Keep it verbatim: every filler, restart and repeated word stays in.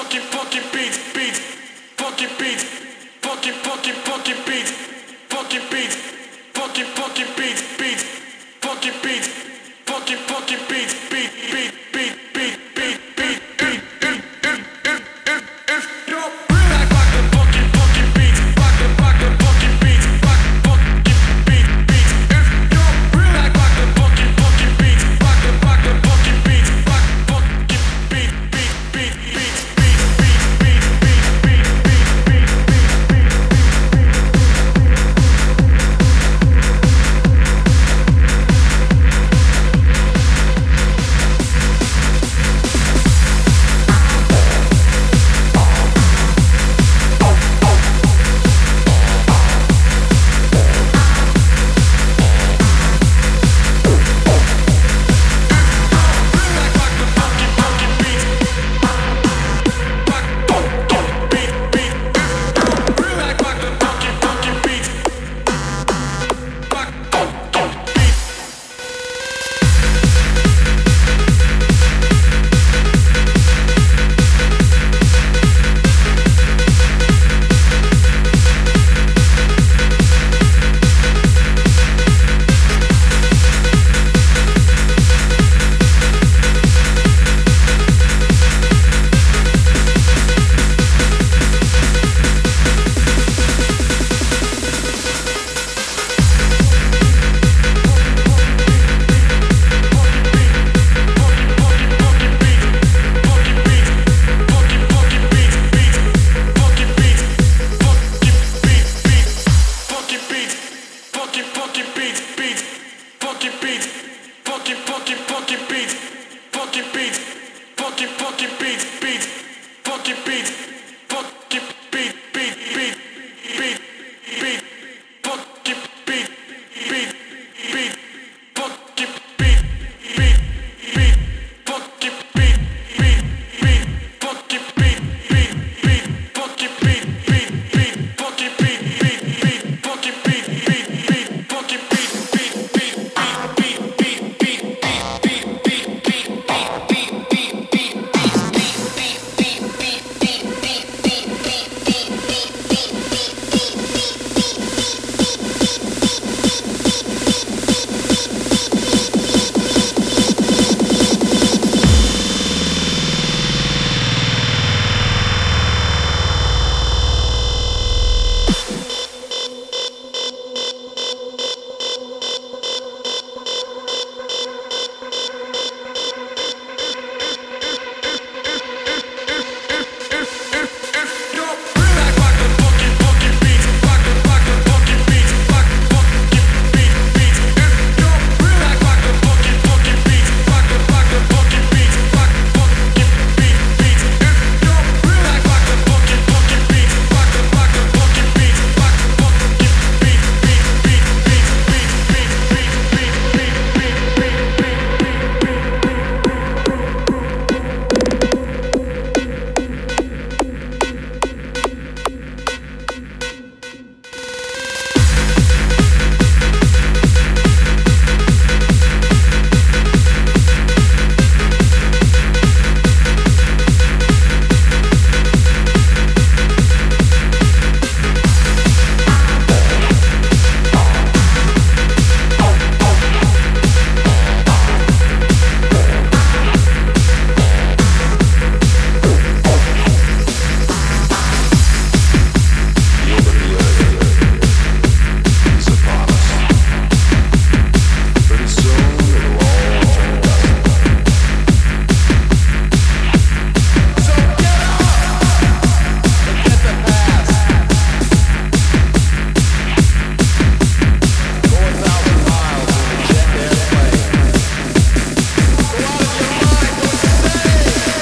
funky, funky beats, beats, funky beats, funky, funky, funky beats, funky beats, funky, funky beats, beats, funky beats, funky, funky beats, beat, beat, beat, beat, beat, beat, beat, beat, beat, beat, beat, beat, yo. Rock, rock the funky, funky beats, rock the, rock the funky beats, rock funky beat, beats, yo. Rock, rock the funky, funky beats, rock the, rock the funky beats, rock funky beat, beat, beat, beats, beat, beat, beat, beat, beat, beat, beat, beat, funky, funky beats, beats, funky beats, funky, funky, funky beats, funky beats, funky, funky beats, beats, funky beats, funky.